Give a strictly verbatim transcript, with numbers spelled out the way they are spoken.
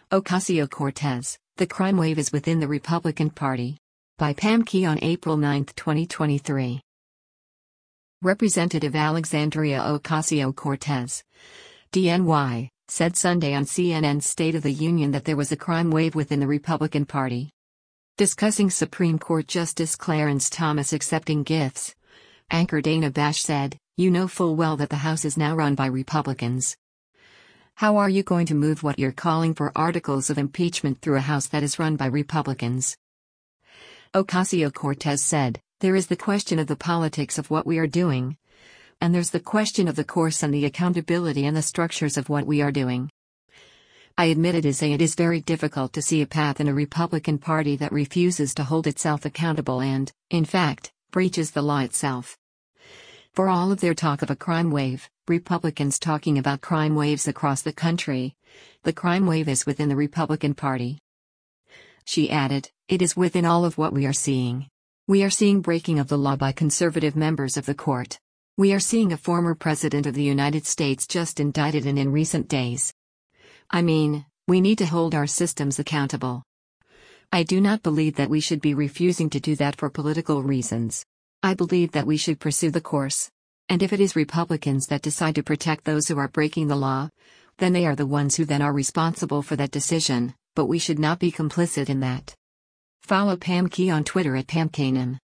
Ocasio-Cortez, the crime wave is within the Republican Party. By Pam Key on April ninth, twenty twenty-three. Representative Alexandria Ocasio-Cortez, D N Y, said Sunday on C N N's State of the Union that there was a crime wave within the Republican Party. Discussing Supreme Court Justice Clarence Thomas accepting gifts, anchor Dana Bash said, "You know full well that the House is now run by Republicans. How are you going to move what you're calling for articles of impeachment through a House that is run by Republicans?" Ocasio-Cortez said, "There is the question of the politics of what we are doing. And there's the question of the course and the accountability and the structures of what we are doing. I admit it is a it is very difficult to see a path in a Republican Party that refuses to hold itself accountable and, in fact, breaches the law itself. For all of their talk of a crime wave, Republicans talking about crime waves across the country, the crime wave is within the Republican Party." She added, "It is within all of what we are seeing. We are seeing breaking of the law by conservative members of the court. We are seeing a former president of the United States just indicted and in recent days. I mean, we need to hold our systems accountable. I do not believe that we should be refusing to do that for political reasons. I believe that we should pursue the course. And if it is Republicans that decide to protect those who are breaking the law, then they are the ones who then are responsible for that decision, but we should not be complicit in that." Follow Pam Key on Twitter at Pam Kanan.